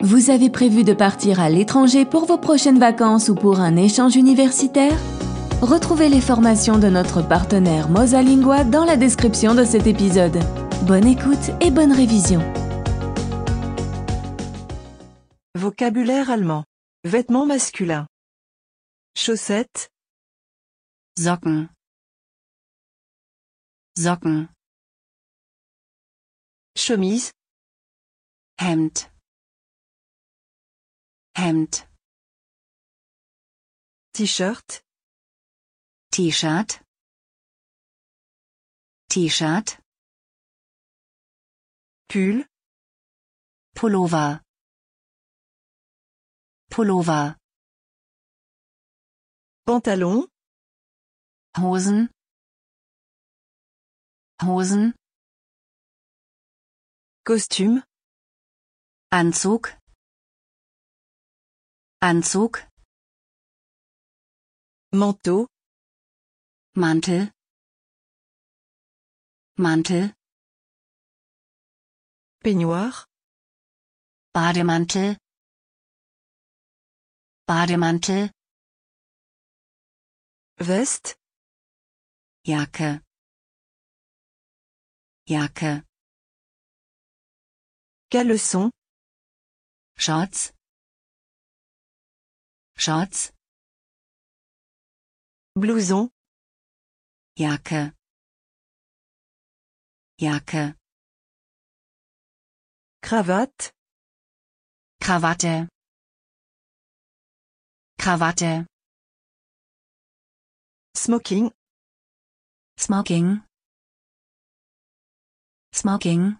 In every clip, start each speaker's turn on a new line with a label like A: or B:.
A: Vous avez prévu de partir à l'étranger pour vos prochaines vacances ou pour un échange universitaire? Retrouvez les formations de notre partenaire Mosalingua dans la description de cet épisode. Bonne écoute et bonne révision.
B: Vocabulaire allemand. Vêtements masculins. Chaussettes,
C: Socken, Socken,
B: chemise,
C: Hemd, Hemd,
B: t-shirt,
C: T-Shirt, T-Shirt,
B: pull,
C: Pullover, Pullover,
B: pantalon,
C: Hosen, Hosen,
B: costume,
C: Anzug, Anzug,
B: manteau,
C: Mantel, Mantel,
B: peignoir,
C: Bademantel, Bademantel,
B: veste,
C: Jacke, Jacke,
B: caleçon,
C: Shorts, Shorts,
B: blouson,
C: Jacke, Jacke,
B: cravate,
C: Krawatte, Krawatte,
B: smoking,
C: Smoking, Smoking,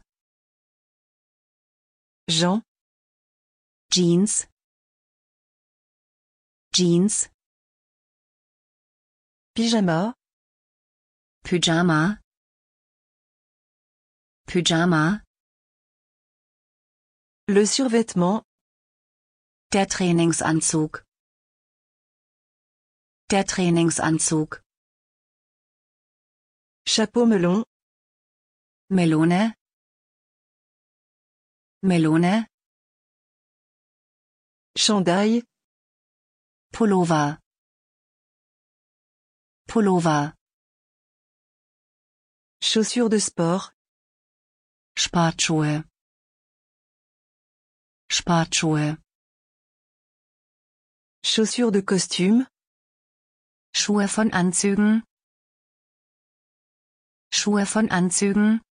B: Jean,
C: Jeans, Jeans,
B: pyjama,
C: Pyjama, Pyjama,
B: le survêtement,
C: der Trainingsanzug, der Trainingsanzug,
B: chapeau melon,
C: Melone, Melone,
B: chandail,
C: Pullover, Pullover,
B: chaussures de sport,
C: Sportschuhe, Sportschuhe,
B: chaussures de costume,
C: Schuhe von Anzügen, Schuhe von Anzügen,